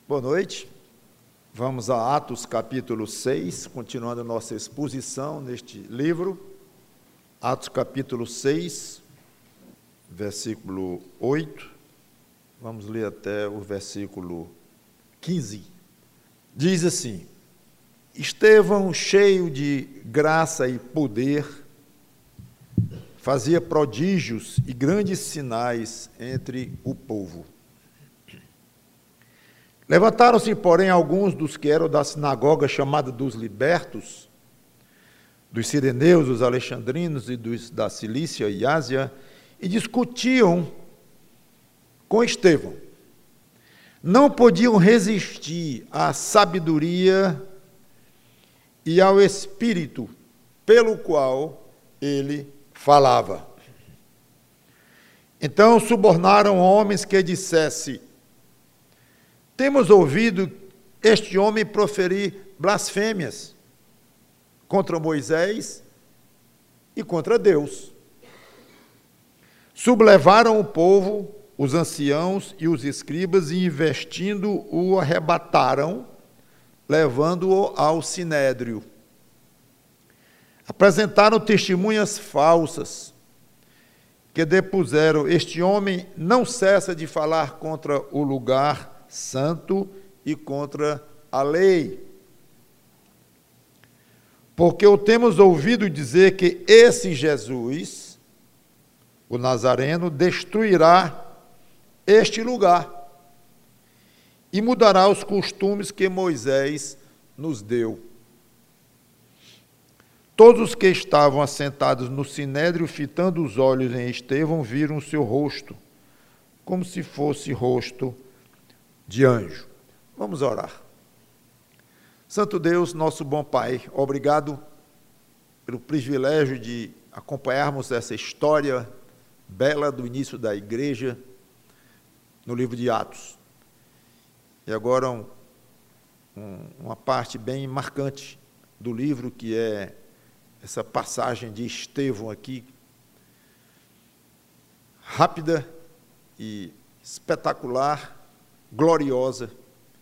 Boa noite. Vamos a Atos capítulo 6, continuando a nossa exposição neste livro. Atos capítulo 6, versículo 8. Vamos ler até o versículo 15. Diz assim: Estevão, cheio de graça e poder, fazia prodígios e grandes sinais entre o povo. Levantaram-se, porém, alguns dos que eram da sinagoga chamada dos libertos, dos sireneus, dos alexandrinos e dos da Cilícia e Ásia, e discutiam com Estevão. Não podiam resistir à sabedoria e ao espírito pelo qual ele falava. Então subornaram homens que dissesse: Temos ouvido este homem proferir blasfêmias contra Moisés e contra Deus. Sublevaram o povo, os anciãos e os escribas, e investindo o arrebataram, levando-o ao sinédrio. Apresentaram testemunhas falsas, que depuseram: Este homem não cessa de falar contra o lugar santo e contra a lei. Porque o temos ouvido dizer que esse Jesus, o Nazareno, destruirá este lugar e mudará os costumes que Moisés nos deu. Todos os que estavam assentados no sinédrio, fitando os olhos em Estevão, viram o seu rosto, como se fosse rosto de anjo. Vamos orar. Santo Deus, nosso bom Pai, obrigado pelo privilégio de acompanharmos essa história bela do início da igreja no livro de Atos. E agora uma parte bem marcante do livro, que é essa passagem de Estevão aqui, rápida e espetacular, gloriosa.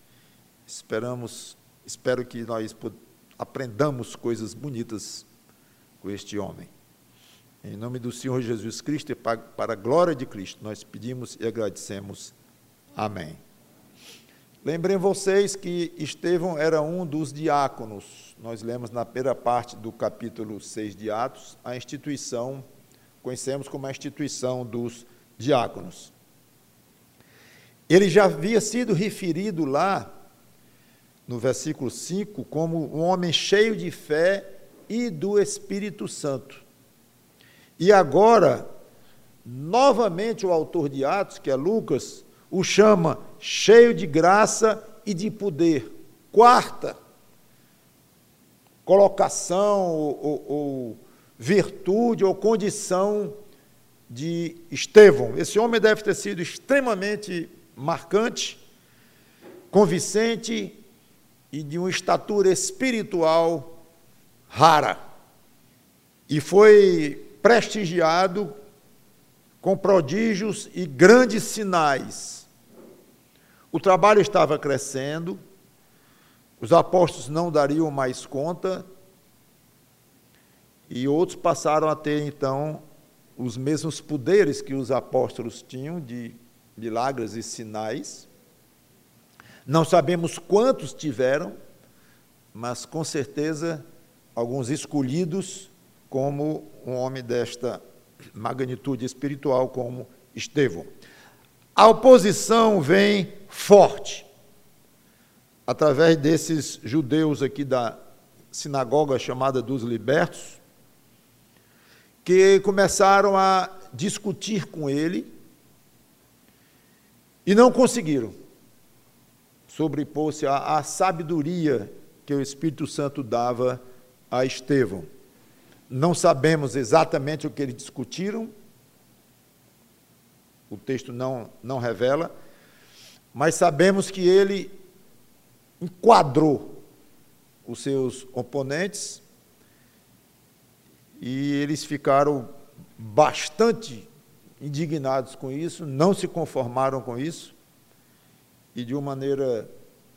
Espero que nós aprendamos coisas bonitas com este homem. Em nome do Senhor Jesus Cristo e para a glória de Cristo, nós pedimos e agradecemos. Amém. Lembrem vocês que Estevão era um dos diáconos. Nós lemos na primeira parte do capítulo 6 de Atos, a instituição, conhecemos como a instituição dos diáconos. Ele já havia sido referido lá, no versículo 5, como um homem cheio de fé e do Espírito Santo. E agora, novamente o autor de Atos, que é Lucas, o chama cheio de graça e de poder. Quarta colocação ou virtude ou condição de Estevão. Esse homem deve ter sido extremamente marcante, convincente e de uma estatura espiritual rara. E foi prestigiado com prodígios e grandes sinais. O trabalho estava crescendo, os apóstolos não dariam mais conta, e outros passaram a ter, então, os mesmos poderes que os apóstolos tinham, de milagres e sinais. Não sabemos quantos tiveram, mas com certeza alguns escolhidos como um homem desta magnitude espiritual como Estevão. A oposição vem forte, através desses judeus aqui da sinagoga chamada dos libertos, que começaram a discutir com ele e não conseguiram sobrepor-se à sabedoria que o Espírito Santo dava a Estevão. Não sabemos exatamente o que eles discutiram, o texto não revela, mas sabemos que ele enquadrou os seus oponentes e eles ficaram bastante indignados com isso, não se conformaram com isso, e de uma maneira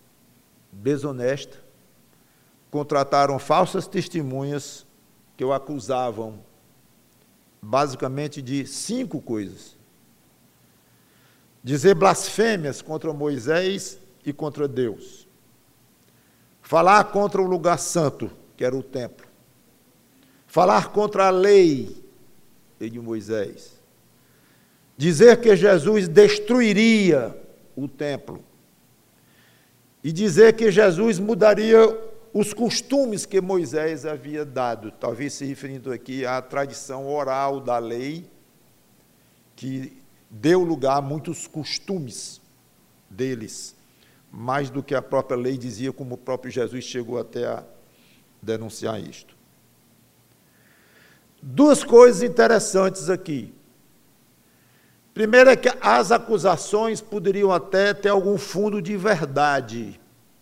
desonesta, contrataram falsas testemunhas que o acusavam basicamente de 5 coisas: dizer blasfêmias contra Moisés e contra Deus, falar contra o lugar santo, que era o templo, falar contra a lei de Moisés, dizer que Jesus destruiria o templo e dizer que Jesus mudaria os costumes que Moisés havia dado, talvez se referindo aqui à tradição oral da lei, que deu lugar a muitos costumes deles, mais do que a própria lei dizia, como o próprio Jesus chegou até a denunciar isto. 2 coisas interessantes aqui. Primeiro é que as acusações poderiam até ter algum fundo de verdade,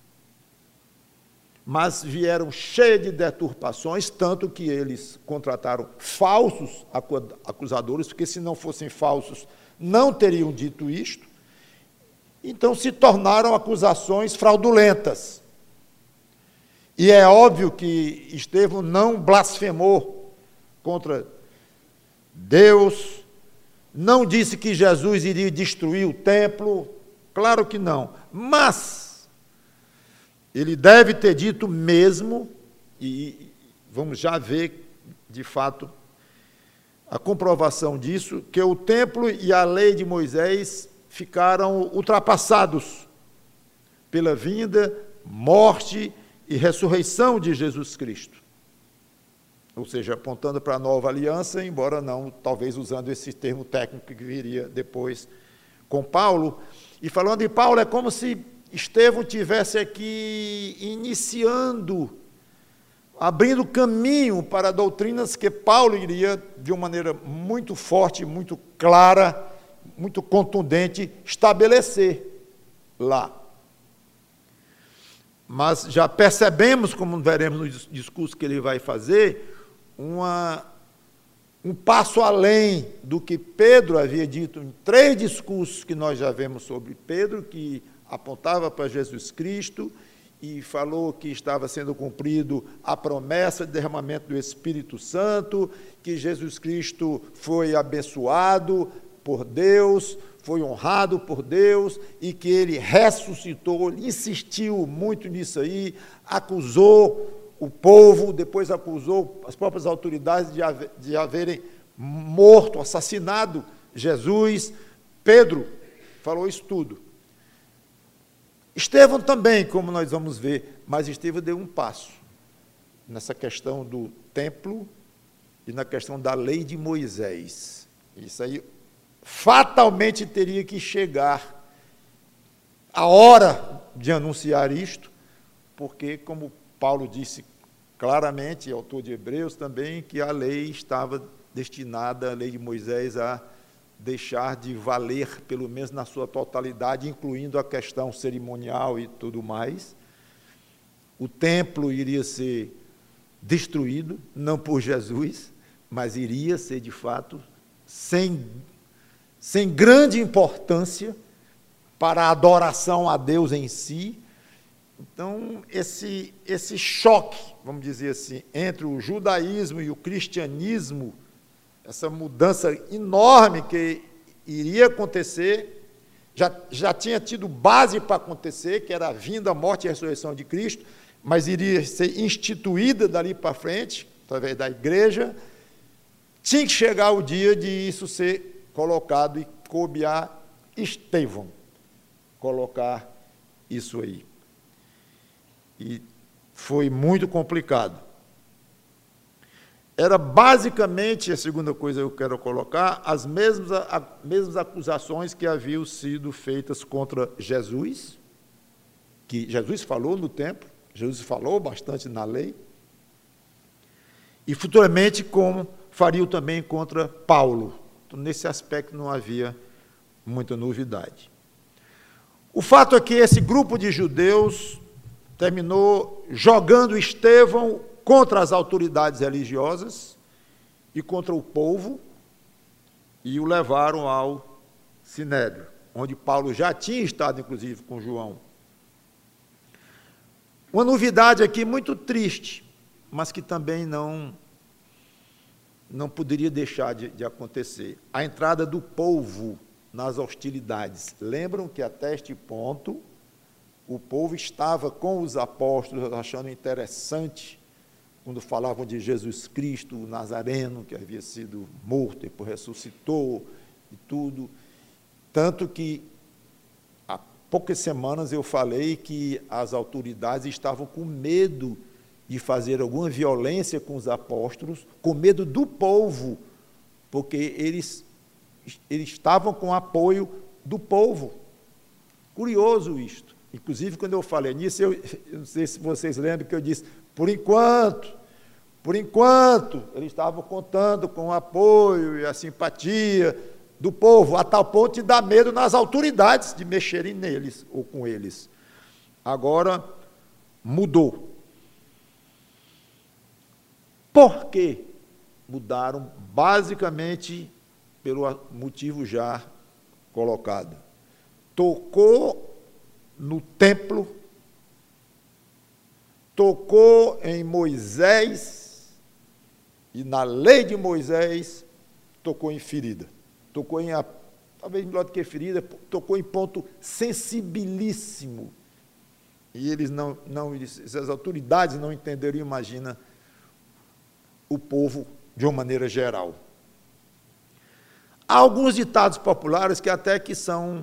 mas vieram cheias de deturpações, tanto que eles contrataram falsos acusadores, porque se não fossem falsos, não teriam dito isto. Então se tornaram acusações fraudulentas. E é óbvio que Estevão não blasfemou contra Deus, não disse que Jesus iria destruir o templo, claro que não, mas ele deve ter dito mesmo, e vamos já ver, de fato, a comprovação disso, que o templo e a lei de Moisés ficaram ultrapassados pela vinda, morte e ressurreição de Jesus Cristo. Ou seja, apontando para a nova aliança, embora não, talvez usando esse termo técnico que viria depois com Paulo. E falando de Paulo, é como se Estevão tivesse aqui iniciando, abrindo caminho para doutrinas que Paulo iria, de uma maneira muito forte, muito clara, muito contundente, estabelecer lá. Mas já percebemos, como veremos no discurso que ele vai fazer, um passo além do que Pedro havia dito em 3 discursos que nós já vemos sobre Pedro, que apontava para Jesus Cristo e falou que estava sendo cumprido a promessa de derramamento do Espírito Santo, que Jesus Cristo foi abençoado por Deus, foi honrado por Deus e que ele ressuscitou, insistiu muito nisso aí, acusou o povo, depois acusou as próprias autoridades de haverem morto, assassinado Jesus. Pedro falou isso tudo. Estevão também, como nós vamos ver, mas Estevão deu um passo nessa questão do templo e na questão da lei de Moisés. Isso aí fatalmente teria que chegar a hora de anunciar isto, porque, como Paulo disse claramente, autor de Hebreus também, que a lei estava destinada, a lei de Moisés, a deixar de valer, pelo menos na sua totalidade, incluindo a questão cerimonial e tudo mais. O templo iria ser destruído, não por Jesus, mas iria ser, de fato, sem grande importância para a adoração a Deus em si. Então, esse choque, vamos dizer assim, entre o judaísmo e o cristianismo, essa mudança enorme que iria acontecer, já tinha tido base para acontecer, que era a vinda, a morte e a ressurreição de Cristo, mas iria ser instituída dali para frente, através da igreja. Tinha que chegar o dia de isso ser colocado e coube a Estevão colocar isso aí. E foi muito complicado. Era basicamente, a segunda coisa que eu quero colocar, as mesmas acusações que haviam sido feitas contra Jesus, que Jesus falou no templo, Jesus falou bastante na lei, e futuramente como fariam também contra Paulo. Então, nesse aspecto não havia muita novidade. O fato é que esse grupo de judeus terminou jogando Estevão contra as autoridades religiosas e contra o povo, e o levaram ao Sinédrio, onde Paulo já tinha estado, inclusive, com João. Uma novidade aqui muito triste, mas que também não poderia deixar de acontecer. A entrada do povo nas hostilidades. Lembram que até este ponto o povo estava com os apóstolos, achando interessante, quando falavam de Jesus Cristo, o Nazareno, que havia sido morto e depois ressuscitou e tudo. Tanto que há poucas semanas eu falei que as autoridades estavam com medo de fazer alguma violência com os apóstolos, com medo do povo, porque eles estavam com apoio do povo. Curioso isto. Inclusive, quando eu falei nisso, eu não sei se vocês lembram que eu disse, por enquanto, eles estavam contando com o apoio e a simpatia do povo, a tal ponto de dar medo nas autoridades de mexerem neles ou com eles. Agora, mudou. Por que mudaram? Basicamente, pelo motivo já colocado. Tocou no templo, tocou em Moisés, e na lei de Moisés, tocou em ferida. Tocou em, talvez melhor do que ferida, tocou em ponto sensibilíssimo. E eles as autoridades não entenderam, imagina, o povo de uma maneira geral. Há alguns ditados populares que até que são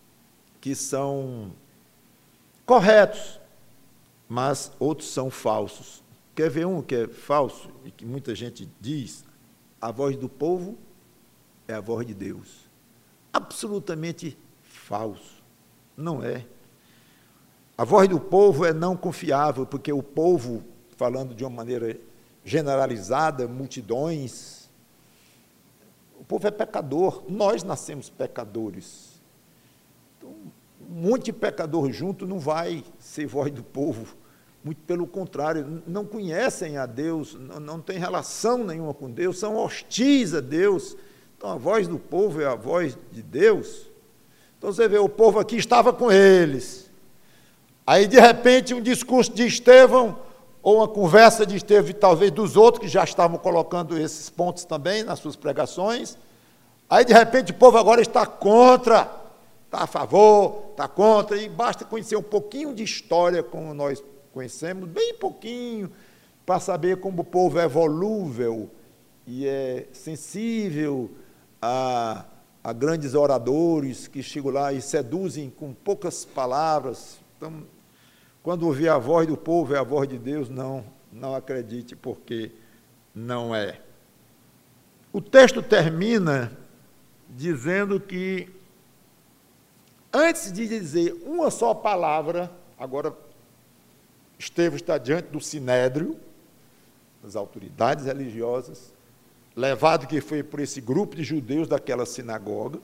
corretos, mas outros são falsos. Quer ver um que é falso e que muita gente diz? A voz do povo é a voz de Deus. Absolutamente falso. Não é. A voz do povo é não confiável, porque o povo, falando de uma maneira generalizada, multidões, o povo é pecador, nós nascemos pecadores. Então, um monte de pecador junto não vai ser voz do povo, muito pelo contrário, não conhecem a Deus, não têm relação nenhuma com Deus, são hostis a Deus. Então, a voz do povo é a voz de Deus. Então, você vê, o povo aqui estava com eles. Aí, de repente, um discurso de Estevão, ou uma conversa de Estevão, talvez dos outros, que já estavam colocando esses pontos também nas suas pregações. Aí, de repente, o povo agora está contra, está a favor, está contra, e basta conhecer um pouquinho de história, como nós conhecemos, bem pouquinho, para saber como o povo é volúvel e é sensível a grandes oradores que chegam lá e seduzem com poucas palavras. Então, quando ouvir a voz do povo é a voz de Deus, não acredite, porque não é. O texto termina dizendo que, antes de dizer uma só palavra, agora Estevão está diante do sinédrio, das autoridades religiosas, levado que foi por esse grupo de judeus daquela sinagoga,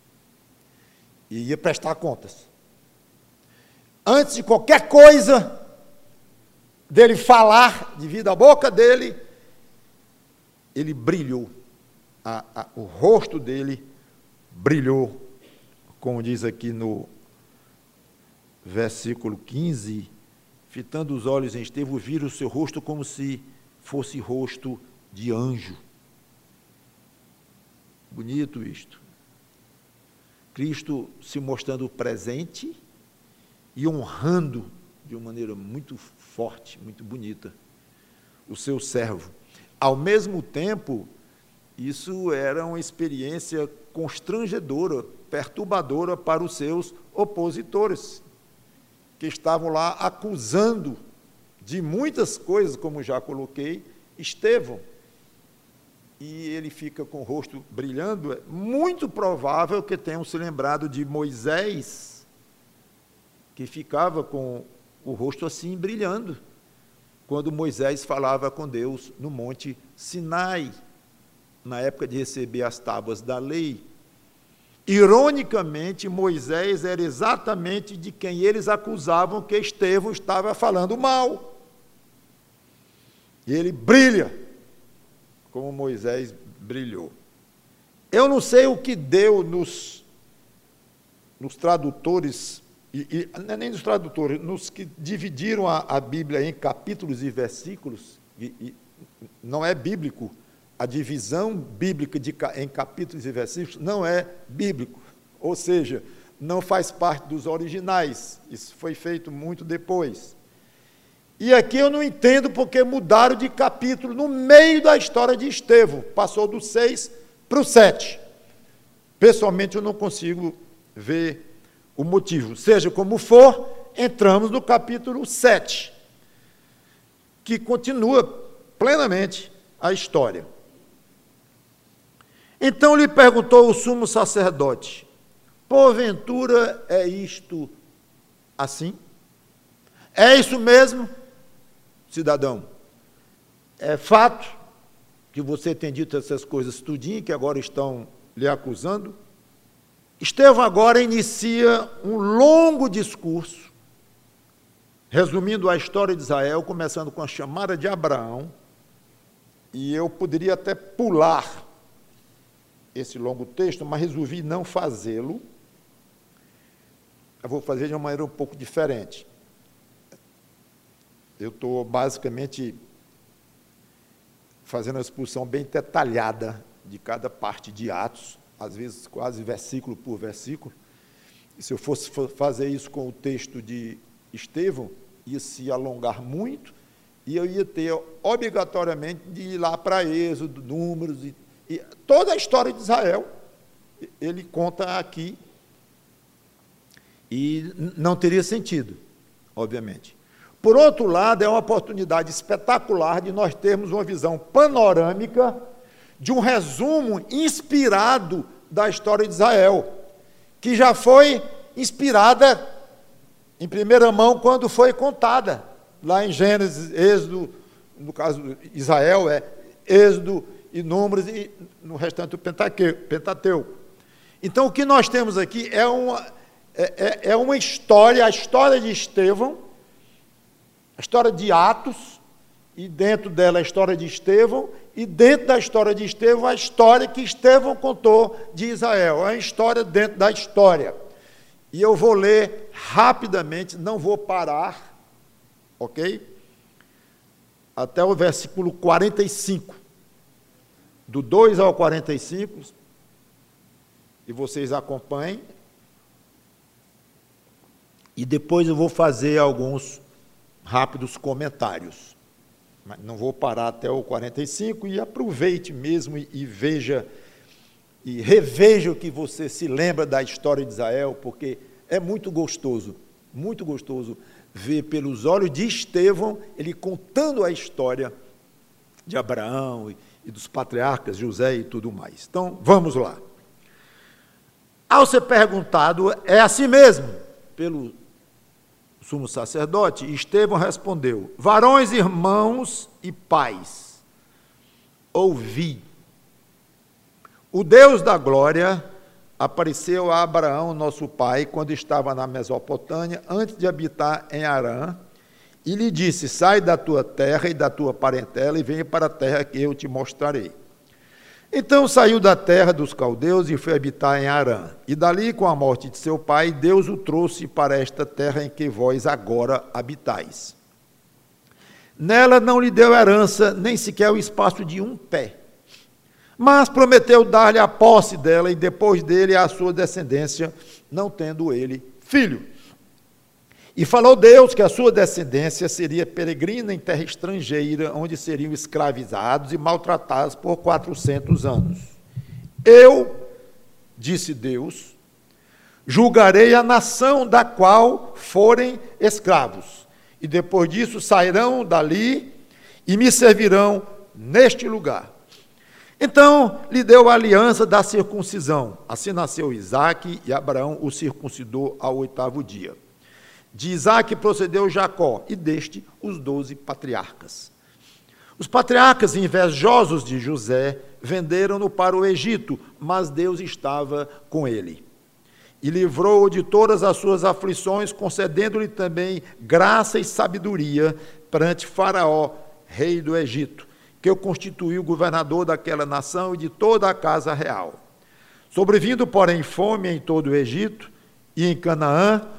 e ia prestar contas. Antes de qualquer coisa dele falar, devido à boca dele, ele brilhou, o rosto dele brilhou, como diz aqui no versículo 15, fitando os olhos em Estevão, viram o seu rosto como se fosse rosto de anjo. Bonito isto. Cristo se mostrando presente e honrando de uma maneira muito forte, muito bonita, o seu servo. Ao mesmo tempo, isso era uma experiência constrangedora, perturbadora para os seus opositores, que estavam lá acusando de muitas coisas, como já coloquei, Estevão. E ele fica com o rosto brilhando. É muito provável que tenham se lembrado de Moisés, que ficava com o rosto assim brilhando, quando Moisés falava com Deus no Monte Sinai, na época de receber as tábuas da lei. Ironicamente, Moisés era exatamente de quem eles acusavam que Estevão estava falando mal. E ele brilha, como Moisés brilhou. Eu não sei o que deu nos tradutores não é nem dos tradutores, nos que dividiram a Bíblia em capítulos e versículos, não é bíblico. A divisão bíblica em capítulos e versículos não é bíblico, ou seja, não faz parte dos originais, isso foi feito muito depois. E aqui eu não entendo porque mudaram de capítulo no meio da história de Estevão, passou do 6 para o 7. Pessoalmente eu não consigo ver o motivo. Seja como for, entramos no capítulo 7, que continua plenamente a história. Então lhe perguntou o sumo sacerdote: porventura é isto assim? É isso mesmo, cidadão? É fato que você tem dito essas coisas tudinho, que agora estão lhe acusando? Estevão agora inicia um longo discurso, resumindo a história de Israel, começando com a chamada de Abraão, e eu poderia até pular esse longo texto, mas resolvi não fazê-lo. Eu vou fazer de uma maneira um pouco diferente. Eu estou basicamente fazendo uma exposição bem detalhada de cada parte de Atos, às vezes quase versículo por versículo. E se eu fosse fazer isso com o texto de Estevão, ia se alongar muito, e eu ia ter obrigatoriamente de ir lá para Êxodo, Números, e toda a história de Israel, ele conta aqui, e não teria sentido, obviamente. Por outro lado, é uma oportunidade espetacular de nós termos uma visão panorâmica de um resumo inspirado da história de Israel, que já foi inspirada em primeira mão quando foi contada, lá em Gênesis, Êxodo, no caso Israel é Êxodo e Números, e no restante do Pentateuco. Então, o que nós temos aqui é uma história, a história de Estevão, a história de Atos, e dentro dela a história de Estevão, e dentro da história de Estevão, a história que Estevão contou de Israel, é uma história dentro da história. E eu vou ler rapidamente, não vou parar, ok? Até o versículo 45, do 2 ao 45, e vocês acompanhem, e depois eu vou fazer alguns rápidos comentários. Mas não vou parar até o 45, e aproveite mesmo e veja, e reveja o que você se lembra da história de Israel, porque é muito gostoso ver pelos olhos de Estevão, ele contando a história de Abraão e dos patriarcas, José e tudo mais. Então, vamos lá. Ao ser perguntado, é assim mesmo, pelo sumo sacerdote, Estevão respondeu: varões, irmãos e pais, ouvi. O Deus da glória apareceu a Abraão, nosso pai, quando estava na Mesopotâmia, antes de habitar em Harã, e lhe disse: sai da tua terra e da tua parentela e venha para a terra que eu te mostrarei. Então saiu da terra dos caldeus e foi habitar em Harã. E dali, com a morte de seu pai, Deus o trouxe para esta terra em que vós agora habitais. Nela não lhe deu herança, nem sequer o espaço de um pé. Mas prometeu dar-lhe a posse dela e depois dele a sua descendência, não tendo ele filho. E falou Deus que a sua descendência seria peregrina em terra estrangeira, onde seriam escravizados e maltratados por 400 anos. Eu, disse Deus, julgarei a nação da qual forem escravos, e depois disso sairão dali e me servirão neste lugar. Então lhe deu a aliança da circuncisão. Assim nasceu Isaque, e Abraão o circuncidou ao 8º dia. De Isaque procedeu Jacó, e deste os 12 patriarcas. Os patriarcas, invejosos de José, venderam-no para o Egito, mas Deus estava com ele. E livrou-o de todas as suas aflições, concedendo-lhe também graça e sabedoria perante Faraó, rei do Egito, que o constituiu governador daquela nação e de toda a casa real. Sobrevindo, porém, fome em todo o Egito e em Canaã,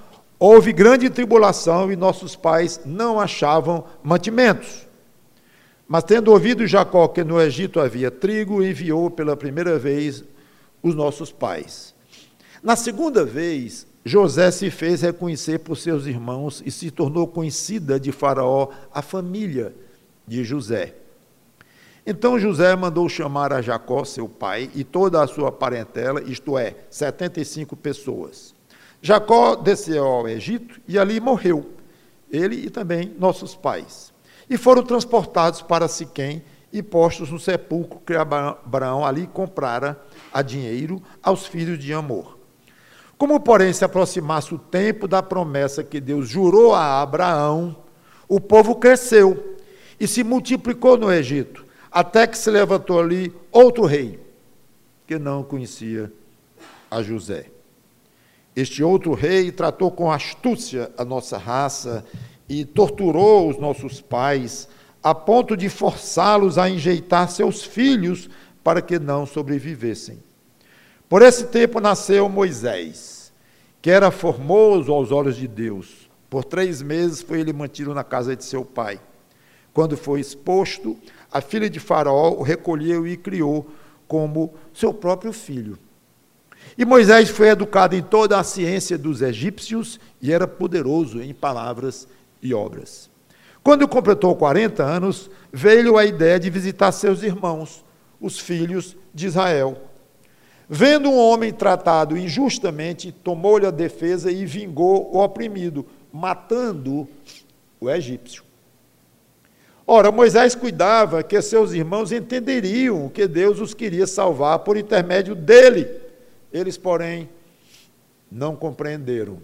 houve grande tribulação e nossos pais não achavam mantimentos. Mas tendo ouvido Jacó que no Egito havia trigo, enviou pela primeira vez os nossos pais. Na segunda vez, José se fez reconhecer por seus irmãos e se tornou conhecida de Faraó a família de José. Então José mandou chamar a Jacó, seu pai, e toda a sua parentela, isto é, 75 pessoas. Jacó desceu ao Egito e ali morreu, ele e também nossos pais. E foram transportados para Siquém e postos no sepulcro que Abraão ali comprara a dinheiro aos filhos de Amor. Como, porém, se aproximasse o tempo da promessa que Deus jurou a Abraão, o povo cresceu e se multiplicou no Egito, até que se levantou ali outro rei, que não conhecia a José. Este outro rei tratou com astúcia a nossa raça e torturou os nossos pais, a ponto de forçá-los a enjeitar seus filhos para que não sobrevivessem. Por esse tempo nasceu Moisés, que era formoso aos olhos de Deus. Por 3 meses foi ele mantido na casa de seu pai. Quando foi exposto, a filha de Faraó o recolheu e criou como seu próprio filho. E Moisés foi educado em toda a ciência dos egípcios e era poderoso em palavras e obras. Quando completou 40 anos, veio a ideia de visitar seus irmãos, os filhos de Israel. Vendo um homem tratado injustamente, tomou-lhe a defesa e vingou o oprimido, matando o egípcio. Ora, Moisés cuidava que seus irmãos entenderiam que Deus os queria salvar por intermédio dele. Eles, porém, não compreenderam.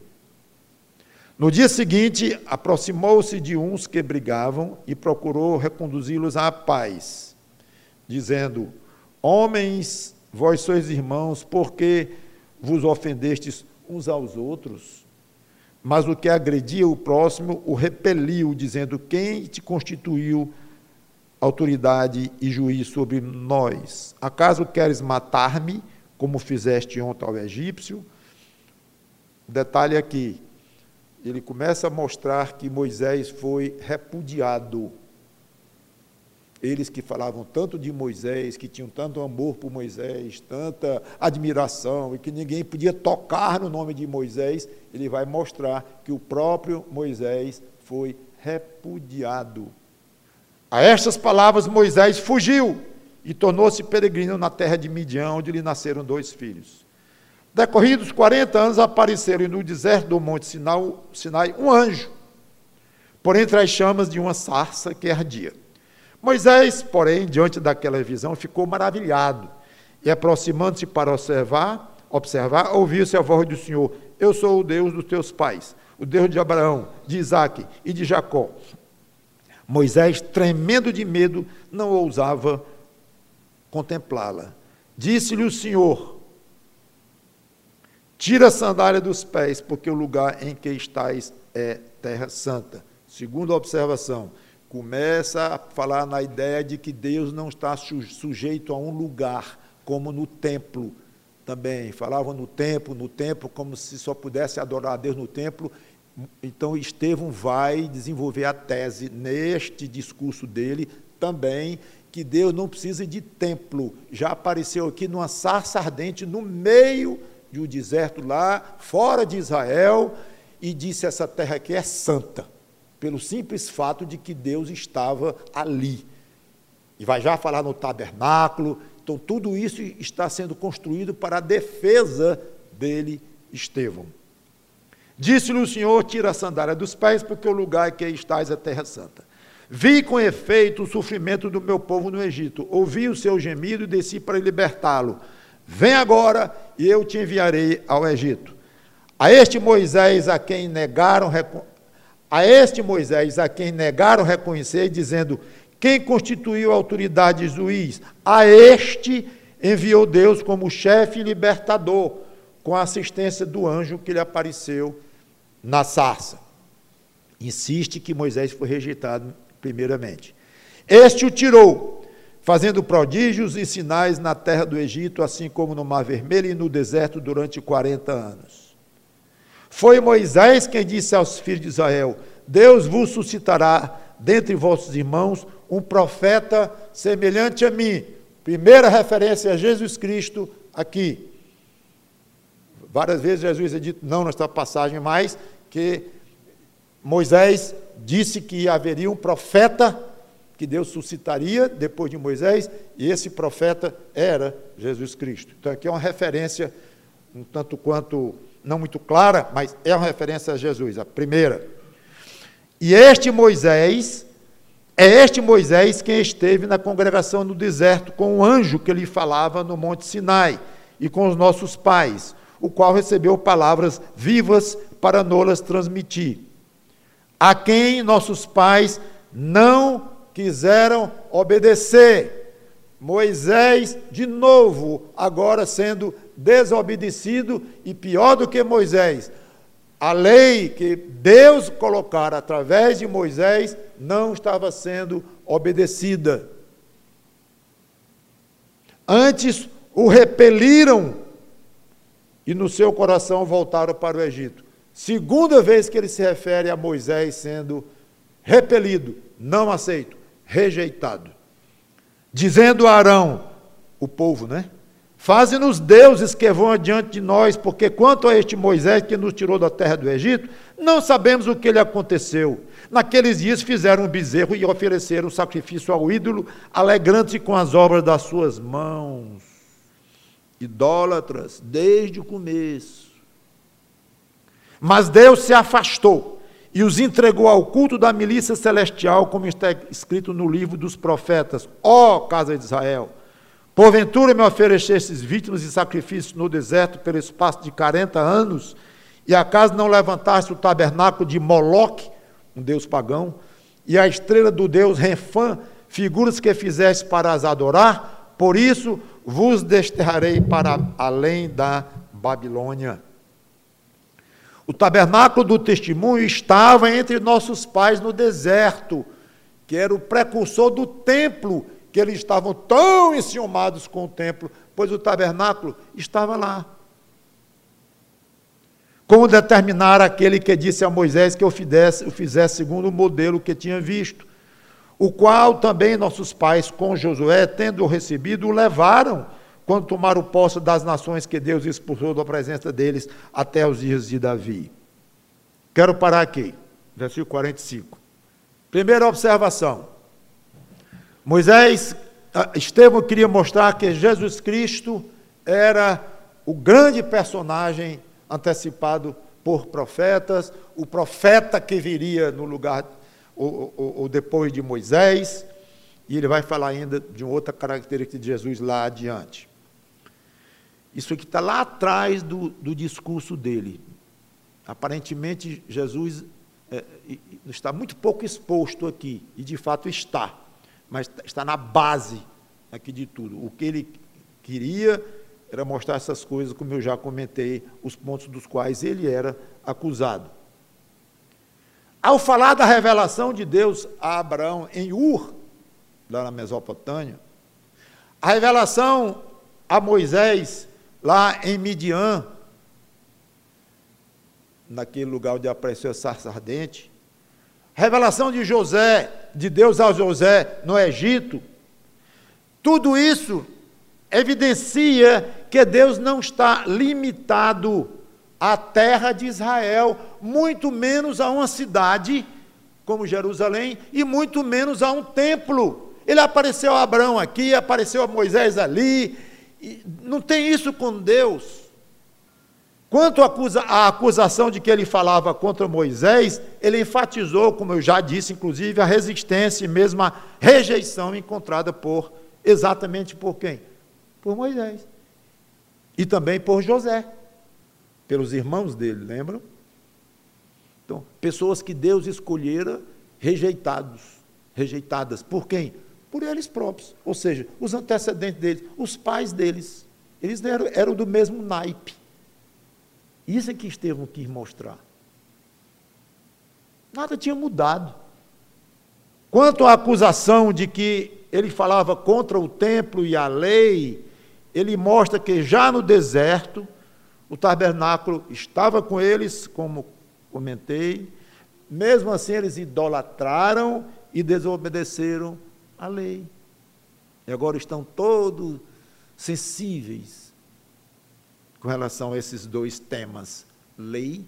No dia seguinte, aproximou-se de uns que brigavam e procurou reconduzi-los à paz, dizendo: homens, vós sois irmãos, por que vos ofendestes uns aos outros? Mas o que agredia o próximo o repeliu, dizendo: quem te constituiu autoridade e juiz sobre nós? Acaso queres matar-me, como fizeste ontem ao egípcio? O detalhe aqui, ele começa a mostrar que Moisés foi repudiado. Eles que falavam tanto de Moisés, que tinham tanto amor por Moisés, tanta admiração, e que ninguém podia tocar no nome de Moisés, ele vai mostrar que o próprio Moisés foi repudiado. A estas palavras Moisés fugiu e tornou-se peregrino na terra de Midian, onde lhe nasceram 2 filhos. Decorridos 40 anos, apareceram no deserto do monte Sinai um anjo, por entre as chamas de uma sarça que ardia. Moisés, porém, diante daquela visão, ficou maravilhado, e aproximando-se para observar, ouviu-se a voz do Senhor: eu sou o Deus dos teus pais, o Deus de Abraão, de Isaque e de Jacó. Moisés, tremendo de medo, não ousava contemplá-la. Disse-lhe o Senhor: tira a sandália dos pés, porque o lugar em que estás é terra santa. Segunda observação, começa a falar na ideia de que Deus não está sujeito a um lugar, como no templo também. Falavam no templo, como se só pudesse adorar a Deus no templo. Então, Estevão vai desenvolver a tese, neste discurso dele, também, que Deus não precisa de templo. Já apareceu aqui numa sarça ardente, no meio de um deserto lá, fora de Israel, e disse: essa terra aqui é santa, pelo simples fato de que Deus estava ali. E vai já falar no tabernáculo. Então, tudo isso está sendo construído para a defesa dele, Estevão. Disse-lhe o Senhor: tira a sandália dos pés, porque o lugar em que estás é terra santa. Vi com efeito o sofrimento do meu povo no Egito, ouvi o seu gemido e desci para libertá-lo. Vem agora e eu te enviarei ao Egito. A este Moisés a quem negaram reconhecer, dizendo: quem constituiu a autoridade de juiz? A este enviou Deus como chefe e libertador, com a assistência do anjo que lhe apareceu na sarça. Insiste que Moisés foi rejeitado primeiramente. Este o tirou, fazendo prodígios e sinais na terra do Egito, assim como no Mar Vermelho e no deserto durante 40 anos. Foi Moisés quem disse aos filhos de Israel: Deus vos suscitará dentre vossos irmãos um profeta semelhante a mim. Primeira referência a Jesus Cristo aqui. Várias vezes Jesus é dito, não nesta passagem mais, que Moisés disse que haveria um profeta que Deus suscitaria depois de Moisés, e esse profeta era Jesus Cristo. Então aqui é uma referência, um tanto quanto, não muito clara, mas é uma referência a Jesus, a primeira. E é este Moisés quem esteve na congregação no deserto com o anjo que lhe falava no Monte Sinai, e com os nossos pais, o qual recebeu palavras vivas para nos transmitir, a quem nossos pais não quiseram obedecer. Moisés, de novo, agora sendo desobedecido, e pior do que Moisés, a lei que Deus colocara através de Moisés não estava sendo obedecida. Antes o repeliram e no seu coração voltaram para o Egito. Segunda vez que ele se refere a Moisés sendo repelido, não aceito, rejeitado. Dizendo a Arão, o povo, né? Faze-nos deuses que vão adiante de nós, porque quanto a este Moisés que nos tirou da terra do Egito, não sabemos o que lhe aconteceu. Naqueles dias fizeram um bezerro e ofereceram sacrifício ao ídolo, alegrando-se com as obras das suas mãos. Idólatras, desde o começo. Mas Deus se afastou e os entregou ao culto da milícia celestial, como está escrito no livro dos profetas. Ó casa de Israel, porventura me oferecestes vítimas e sacrifícios no deserto pelo espaço de 40 anos, e acaso não levantaste o tabernáculo de Moloque, um deus pagão, e a estrela do deus Renfã, figuras que fizeste para as adorar? Por isso vos desterrarei para além da Babilônia. O tabernáculo do testemunho estava entre nossos pais no deserto, que era o precursor do templo, que eles estavam tão enciumados com o templo, pois o tabernáculo estava lá. Como determinar aquele que disse a Moisés que o fizesse segundo o modelo que tinha visto, o qual também nossos pais, com Josué, tendo-o recebido, o levaram, quando tomaram posse das nações que Deus expulsou da presença deles até os dias de Davi. Quero parar aqui, versículo 45. Primeira observação. Estevão queria mostrar que Jesus Cristo era o grande personagem antecipado por profetas, o profeta que viria no lugar, ou depois de Moisés, e ele vai falar ainda de uma outra característica de Jesus lá adiante. Isso aqui está lá atrás do discurso dele. Aparentemente, Jesus está muito pouco exposto aqui, e de fato está, mas está na base aqui de tudo. O que ele queria era mostrar essas coisas, como eu já comentei, os pontos dos quais ele era acusado. Ao falar da revelação de Deus a Abraão em Ur, lá na Mesopotâmia, a revelação a Moisés lá em Midian, naquele lugar onde apareceu a sarça ardente, a revelação de Deus a José no Egito, tudo isso evidencia que Deus não está limitado à terra de Israel, muito menos a uma cidade como Jerusalém, e muito menos a um templo. Ele apareceu a Abraão aqui, apareceu a Moisés ali, e não tem isso com Deus. Quanto à acusação de que ele falava contra Moisés, ele enfatizou, como eu já disse, inclusive, a resistência e mesmo a rejeição encontrada exatamente por quem? Por Moisés. E também por José, pelos irmãos dele, lembram? Então, pessoas que Deus escolhera rejeitadas. Por quem? Por eles próprios, ou seja, os antecedentes deles, os pais deles. Eles eram do mesmo naipe. Isso é que Estevão quis mostrar. Nada tinha mudado. Quanto à acusação de que ele falava contra o templo e a lei, ele mostra que já no deserto, O tabernáculo estava com eles, como comentei. Mesmo assim, eles idolatraram e desobedeceram à lei. E agora estão todos sensíveis com relação a esses dois temas, lei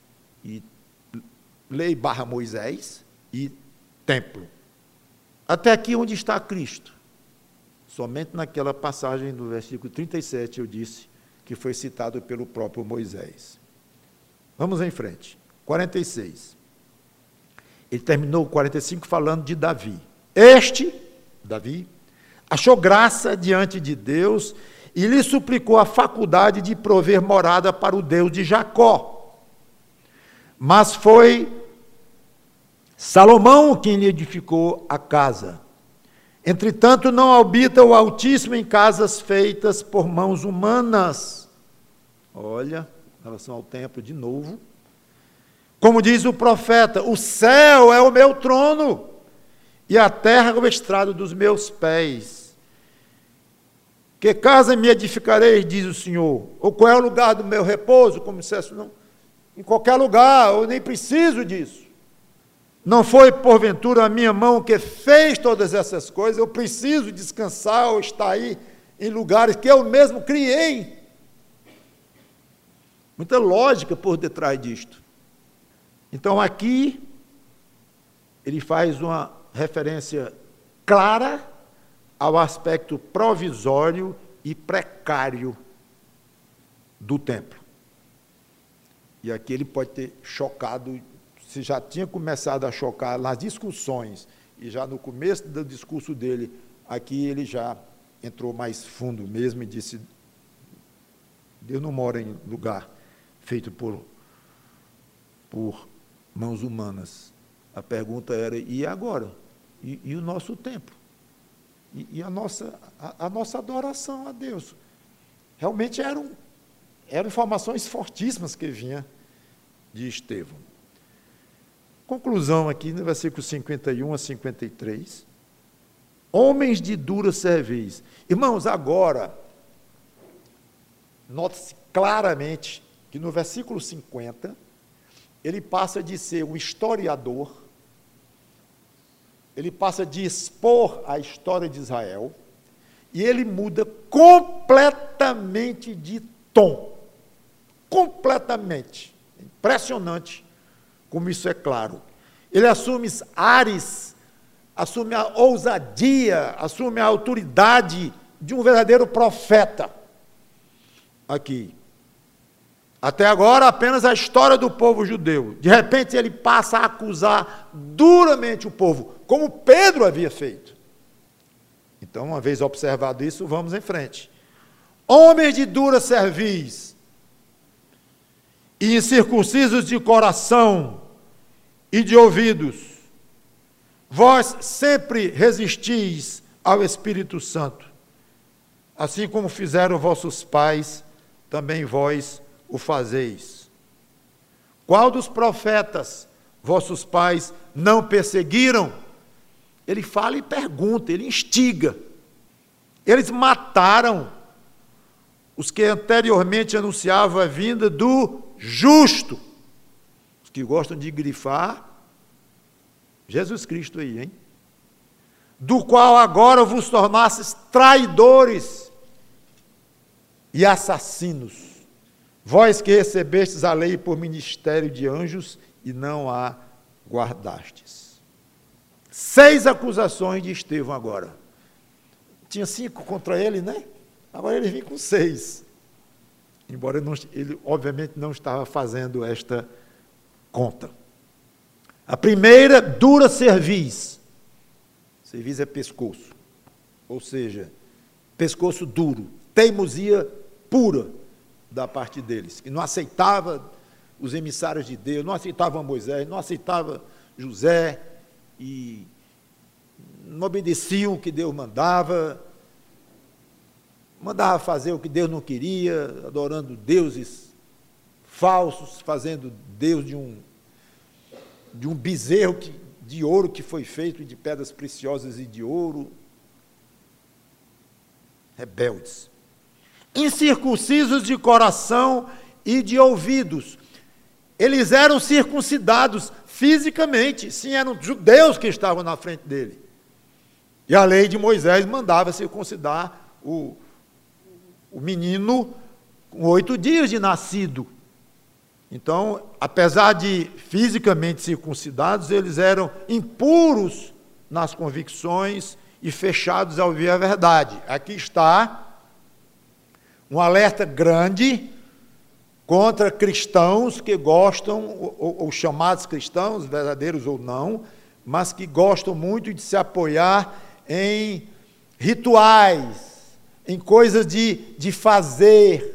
/ Moisés e templo. Até aqui onde está Cristo. Somente naquela passagem do versículo 37 eu disse que foi citado pelo próprio Moisés. Vamos em frente. 46. Ele terminou o 45 falando de Davi. Este, Davi, achou graça diante de Deus e lhe suplicou a faculdade de prover morada para o Deus de Jacó. Mas foi Salomão quem lhe edificou a casa. Entretanto, não habita o Altíssimo em casas feitas por mãos humanas. Olha, em relação ao templo de novo. Como diz o profeta, o céu é o meu trono e a terra é o estrado dos meus pés. Que casa me edificareis, diz o Senhor? Ou qual é o lugar do meu repouso? Como dissesse, não, em qualquer lugar, eu nem preciso disso. Não foi, porventura, a minha mão que fez todas essas coisas, eu preciso descansar ou estar aí em lugares que eu mesmo criei. Muita lógica por detrás disto. Então, aqui, ele faz uma referência clara ao aspecto provisório e precário do templo. E aqui ele pode ter chocado, se já tinha começado a chocar nas discussões, e já no começo do discurso dele, aqui ele já entrou mais fundo mesmo e disse, Deus não mora em lugar feito por mãos humanas. A pergunta era, e agora? E o nosso templo? E a nossa adoração a Deus? Realmente eram informações fortíssimas que vinham de Estevão. Conclusão aqui no versículo 51 a 53. Homens de dura cerviz. Irmãos, agora, note-se claramente que no versículo 50, ele passa de ser um historiador, ele passa de expor a história de Israel, e ele muda completamente de tom. Completamente. Impressionante como isso é claro. Ele assume ares, assume a ousadia, assume a autoridade de um verdadeiro profeta. Aqui. Até agora, apenas a história do povo judeu. De repente, ele passa a acusar duramente o povo, como Pedro havia feito. Então, uma vez observado isso, vamos em frente. Homens de dura cerviz, e incircuncisos de coração e de ouvidos, vós sempre resistis ao Espírito Santo, assim como fizeram vossos pais, também vós o fazeis. Qual dos profetas vossos pais não perseguiram? Ele fala e pergunta, ele instiga. Eles mataram os que anteriormente anunciavam a vinda do justo. Os que gostam de grifar Jesus Cristo aí, hein? Do qual agora vos tornastes traidores e assassinos. Vós que recebestes a lei por ministério de anjos e não a guardastes. 6 acusações de Estevão agora. Tinha 5 contra ele, né? Agora ele vem com 6. Embora ele obviamente não estava fazendo esta conta. A primeira, dura cerviz. Cerviz é pescoço. Ou seja, pescoço duro, teimosia pura da parte deles, que não aceitava os emissários de Deus, não aceitava Moisés, não aceitava José, e não obedeciam o que Deus mandava fazer o que Deus não queria, adorando deuses falsos, fazendo Deus de um bezerro de ouro que foi feito de pedras preciosas e de ouro. Rebeldes. Incircuncisos de coração e de ouvidos. Eles eram circuncidados fisicamente, sim, eram judeus que estavam na frente dele. E a lei de Moisés mandava circuncidar o menino com 8 dias de nascido. Então, apesar de fisicamente circuncidados, eles eram impuros nas convicções e fechados a ouvir a verdade. Aqui está um alerta grande contra cristãos que gostam, ou chamados cristãos, verdadeiros ou não, mas que gostam muito de se apoiar em rituais, em coisas de fazer,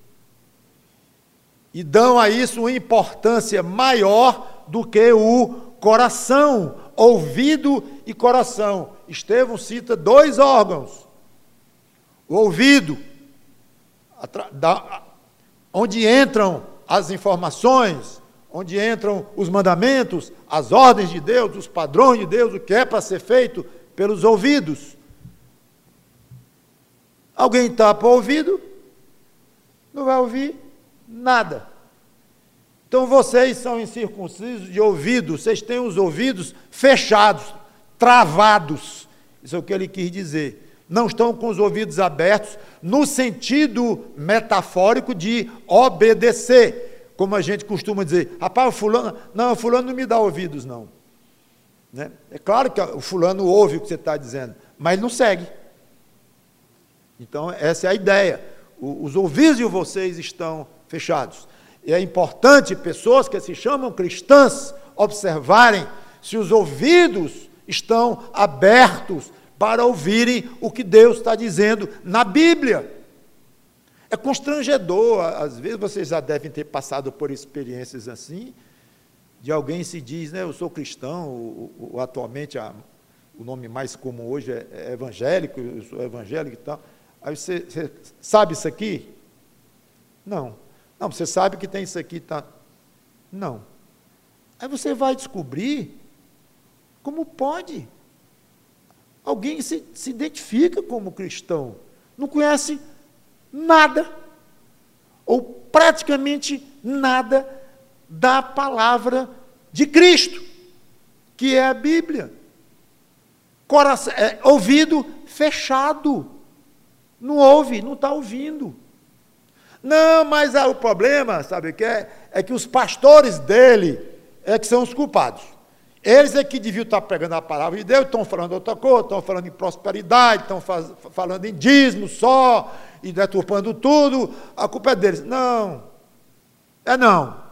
e dão a isso uma importância maior do que o coração, ouvido e coração. Estevão cita 2 órgãos. O ouvido, onde entram as informações, onde entram os mandamentos, as ordens de Deus, os padrões de Deus, o que é para ser feito pelos ouvidos. Alguém tapa o ouvido, não vai ouvir nada. Então vocês são incircuncisos de ouvido, vocês têm os ouvidos fechados, travados. Isso é o que ele quis dizer. Não estão com os ouvidos abertos, no sentido metafórico de obedecer, como a gente costuma dizer, rapaz, o fulano não me dá ouvidos, não. Né? É claro que o fulano ouve o que você está dizendo, mas ele não segue. Então, essa é a ideia. Os ouvidos de vocês estão fechados. E é importante pessoas que se chamam cristãs observarem se os ouvidos estão abertos para ouvirem o que Deus está dizendo na Bíblia. É constrangedor, às vezes vocês já devem ter passado por experiências assim, de alguém se diz, né, eu sou cristão, atualmente o nome mais comum hoje é evangélico, eu sou evangélico e tal. Aí você sabe isso aqui? Não. Não, você sabe que tem isso aqui, tá? Não. Aí você vai descobrir como pode. Alguém se identifica como cristão, não conhece nada, ou praticamente nada, da palavra de Cristo, que é a Bíblia. Ouvido fechado, não ouve, não está ouvindo. Não, mas o problema, sabe o que é? É que os pastores dele é que são os culpados. Eles é que deviam estar pregando a palavra de Deus, estão falando outra coisa, estão falando em prosperidade, estão falando em dízimo só, e deturpando tudo, a culpa é deles. Não, é não.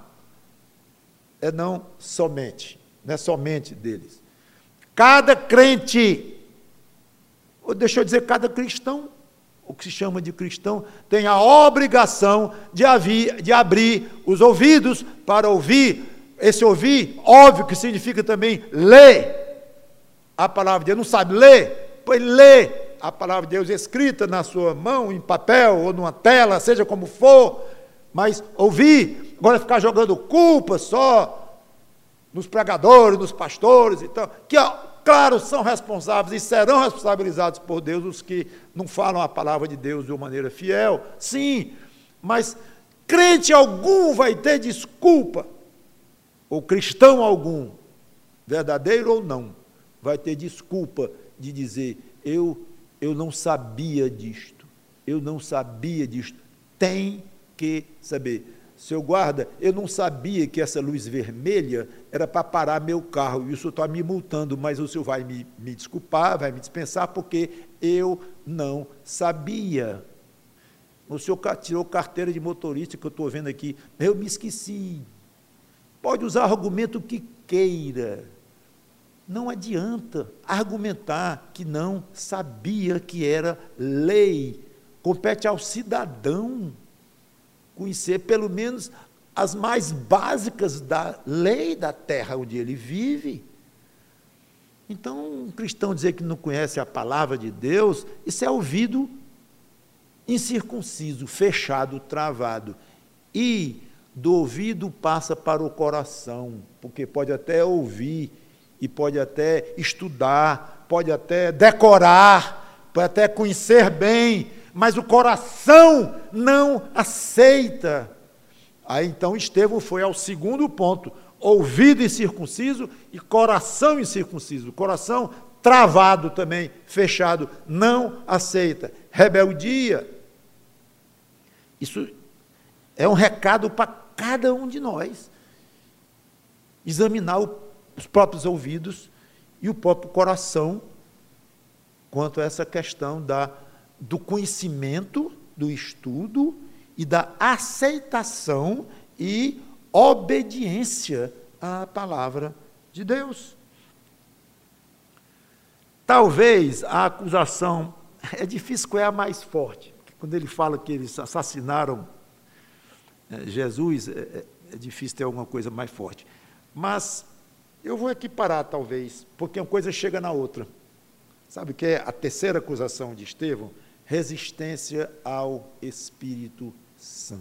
É não somente, não é somente deles. Cada crente, ou deixa eu dizer, cada cristão, o que se chama de cristão, tem a obrigação de abrir os ouvidos para ouvir. Esse ouvir, óbvio que significa também ler a palavra de Deus. Não sabe ler? Pois lê a palavra de Deus escrita na sua mão, em papel ou numa tela, seja como for, mas ouvir. Agora ficar jogando culpa só nos pregadores, nos pastores e tal, que, claro, são responsáveis e serão responsabilizados por Deus os que não falam a palavra de Deus de uma maneira fiel, sim, mas crente algum vai ter desculpa, ou cristão algum, verdadeiro ou não, vai ter desculpa de dizer, eu não sabia disto, eu não sabia disto. Tem que saber. Seu guarda, eu não sabia que essa luz vermelha era para parar meu carro, e o senhor está me multando, mas o senhor vai me desculpar, vai me dispensar, porque eu não sabia. O senhor tirou carteira de motorista, que eu estou vendo aqui, eu me esqueci. Pode usar o argumento que queira, não adianta argumentar que não sabia que era lei. Compete ao cidadão conhecer pelo menos as mais básicas da lei da terra onde ele vive. Então, um cristão dizer que não conhece a palavra de Deus, isso é ouvido incircunciso, fechado, travado. E do ouvido passa para o coração, porque pode até ouvir, e pode até estudar, pode até decorar, pode até conhecer bem, mas o coração não aceita. Aí então Estevão foi ao segundo ponto, ouvido incircunciso e coração incircunciso. Coração travado também, fechado, não aceita. Rebeldia. Isso é um recado para cada um de nós. Examinar os próprios ouvidos e o próprio coração quanto a essa questão do conhecimento, do estudo e da aceitação e obediência à palavra de Deus. Talvez a acusação, é difícil qual é a mais forte, quando ele fala que eles assassinaram Jesus, é difícil ter alguma coisa mais forte. Mas eu vou equiparar, talvez, porque uma coisa chega na outra. Sabe o que é a terceira acusação de Estevão? Resistência ao Espírito Santo.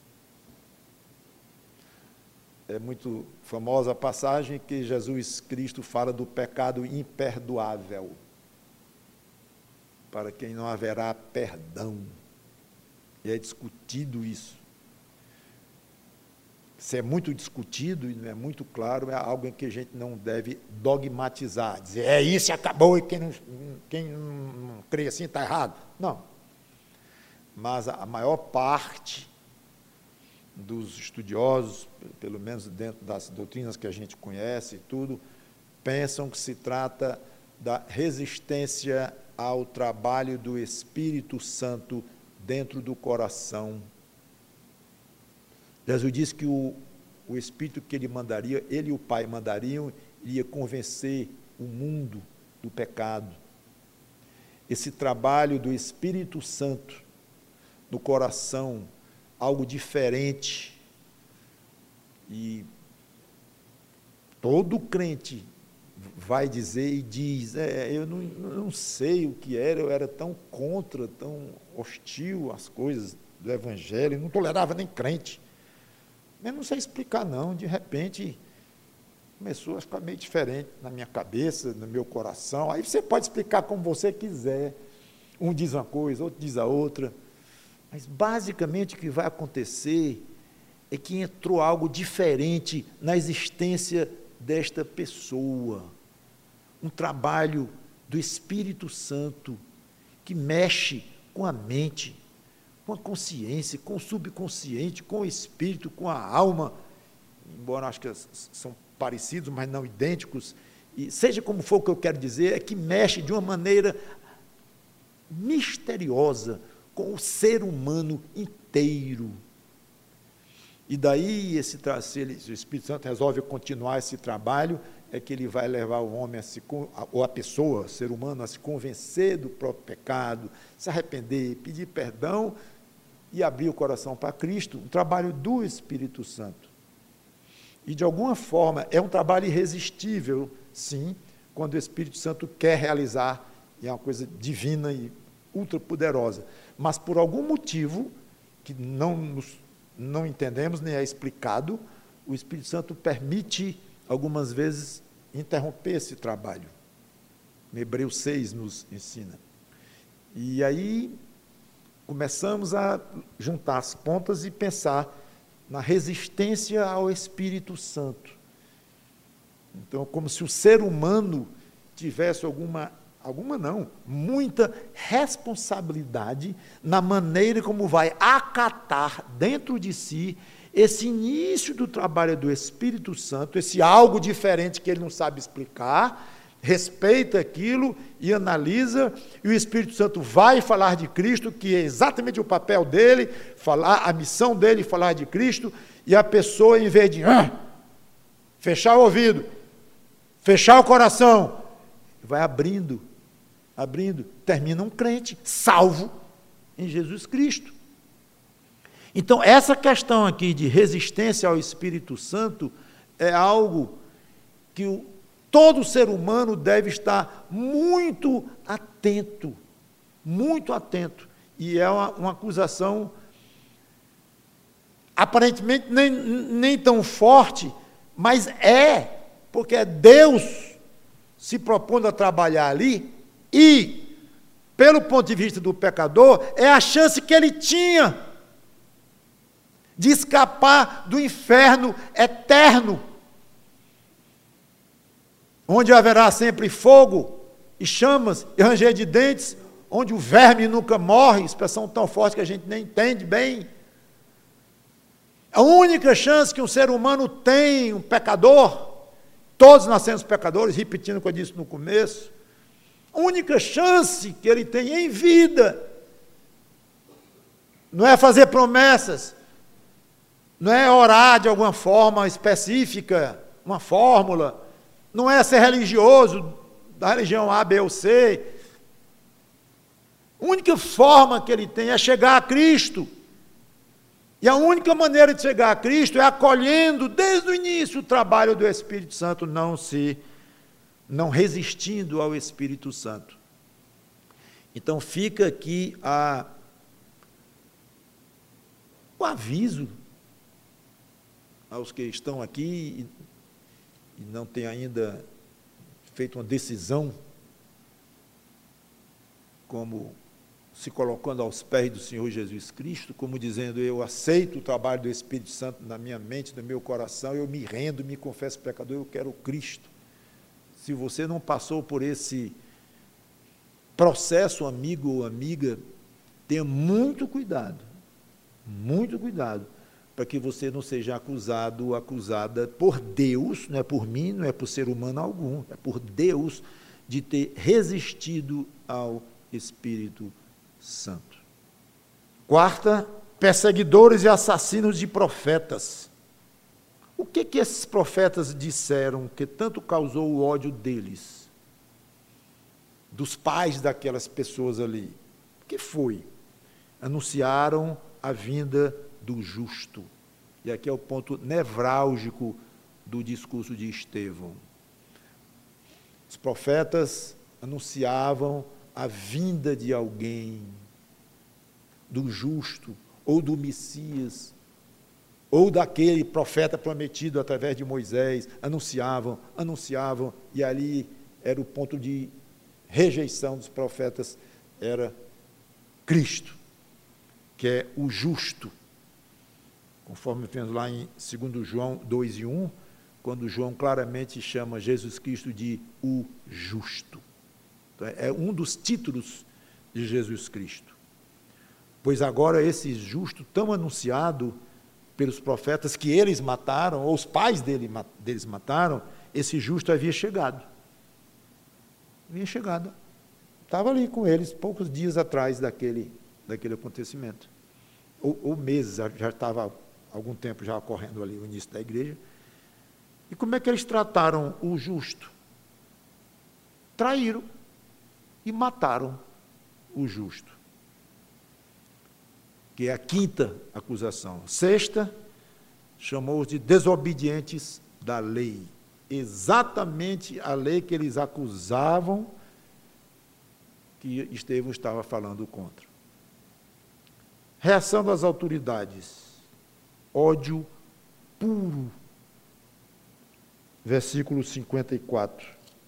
É muito famosa a passagem que Jesus Cristo fala do pecado imperdoável, para quem não haverá perdão. E é discutido isso. Se é muito discutido e não é muito claro, é algo em que a gente não deve dogmatizar, dizer, é isso, acabou, e quem não crê assim está errado. Não. Mas a maior parte dos estudiosos, pelo menos dentro das doutrinas que a gente conhece e tudo, pensam que se trata da resistência ao trabalho do Espírito Santo dentro do coração. Jesus disse que o Espírito que ele mandaria, ele e o Pai mandariam, iria convencer o mundo do pecado. Esse trabalho do Espírito Santo no coração, algo diferente. E todo crente vai dizer e diz, eu não sei o que era, eu era tão contra, tão hostil às coisas do Evangelho, não tolerava nem crente. Eu não sei explicar não, de repente começou a ficar meio diferente na minha cabeça, no meu coração. Aí você pode explicar como você quiser. Um diz uma coisa, outro diz a outra. Mas basicamente o que vai acontecer é que entrou algo diferente na existência desta pessoa. Um trabalho do Espírito Santo que mexe com a mente, com a consciência, com o subconsciente, com o espírito, com a alma, embora acho que são parecidos, mas não idênticos, e seja como for o que eu quero dizer, é que mexe de uma maneira misteriosa com o ser humano inteiro. E daí, se o Espírito Santo resolve continuar esse trabalho, é que ele vai levar o homem, ou a pessoa, o ser humano, a se convencer do próprio pecado, se arrepender, pedir perdão e abrir o coração para Cristo, um trabalho do Espírito Santo. E, de alguma forma, é um trabalho irresistível, sim, quando o Espírito Santo quer realizar, e é uma coisa divina e ultrapoderosa. Mas, por algum motivo, que não entendemos, nem é explicado, o Espírito Santo permite, algumas vezes, interromper esse trabalho. Hebreus 6 nos ensina. E aí começamos a juntar as pontas e pensar na resistência ao Espírito Santo. Então, como se o ser humano tivesse muita responsabilidade na maneira como vai acatar dentro de si esse início do trabalho do Espírito Santo, esse algo diferente que ele não sabe explicar, respeita aquilo e analisa, e o Espírito Santo vai falar de Cristo, que é exatamente o papel dele, a missão dele, falar de Cristo, e a pessoa, em vez de fechar o ouvido, fechar o coração, vai abrindo, termina um crente, salvo em Jesus Cristo. Então, essa questão aqui de resistência ao Espírito Santo é algo que todo ser humano deve estar muito atento, e é uma acusação aparentemente nem tão forte, mas porque é Deus se propondo a trabalhar ali, e, pelo ponto de vista do pecador, é a chance que ele tinha de escapar do inferno eterno, onde haverá sempre fogo e chamas e ranger de dentes, onde o verme nunca morre, expressão tão forte que a gente nem entende bem. A única chance que um ser humano tem, um pecador, todos nascemos pecadores, repetindo o que eu disse no começo, a única chance que ele tem em vida não é fazer promessas, não é orar de alguma forma específica, uma fórmula, não é ser religioso, da religião A, B ou C. A única forma que ele tem é chegar a Cristo. E a única maneira de chegar a Cristo é acolhendo desde o início o trabalho do Espírito Santo, não resistindo ao Espírito Santo. Então fica aqui o aviso aos que estão aqui e não têm ainda feito uma decisão, como se colocando aos pés do Senhor Jesus Cristo, como dizendo, eu aceito o trabalho do Espírito Santo na minha mente, no meu coração, eu me rendo, me confesso pecador, eu quero Cristo. Se você não passou por esse processo, amigo ou amiga, tenha muito cuidado, para que você não seja acusado ou acusada por Deus, não é por mim, não é por ser humano algum, é por Deus, de ter resistido ao Espírito Santo. Quarta, perseguidores e assassinos de profetas. O que esses profetas disseram que tanto causou o ódio deles, dos pais daquelas pessoas ali? O que foi? Anunciaram a vinda do justo. E aqui é o ponto nevrálgico do discurso de Estevão. Os profetas anunciavam a vinda de alguém, do justo, ou do Messias, ou daquele profeta prometido através de Moisés, anunciavam, e ali era o ponto de rejeição dos profetas, era Cristo, que é o justo, conforme vemos lá em 2 João 2:1, quando João claramente chama Jesus Cristo de o justo. Então, é um dos títulos de Jesus Cristo. Pois agora esse justo tão anunciado pelos profetas que eles mataram, ou os pais deles mataram, esse justo havia chegado. Estava ali com eles poucos dias atrás daquele acontecimento. Ou meses, já estava há algum tempo já ocorrendo ali o início da igreja. E como é que eles trataram o justo? Traíram e mataram o justo. Que é a quinta acusação. Sexta, chamou-os de desobedientes da lei. Exatamente a lei que eles acusavam que Estevão estava falando contra. Reação das autoridades. Ódio puro. Versículo 54.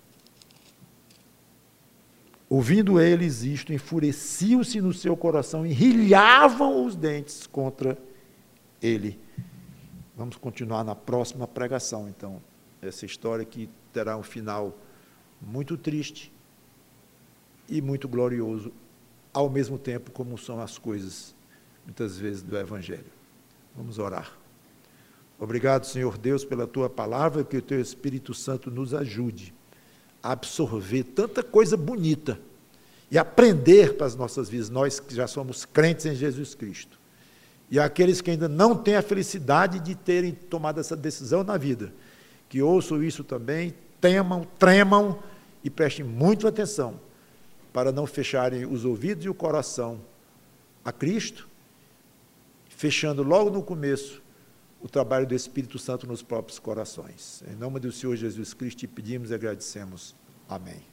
Ouvindo eles isto, enfureciam-se no seu coração, enrilhavam os dentes contra ele. Vamos continuar na próxima pregação, então. Essa história que terá um final muito triste e muito glorioso, ao mesmo tempo como são as coisas, muitas vezes, do Evangelho. Vamos orar. Obrigado, Senhor Deus, pela Tua palavra, que o Teu Espírito Santo nos ajude a absorver tanta coisa bonita e aprender para as nossas vidas, nós que já somos crentes em Jesus Cristo. E aqueles que ainda não têm a felicidade de terem tomado essa decisão na vida, que ouçam isso também, temam, tremam e prestem muito atenção para não fecharem os ouvidos e o coração a Cristo, fechando logo no começo o trabalho do Espírito Santo nos próprios corações. Em nome do Senhor Jesus Cristo, te pedimos e agradecemos. Amém.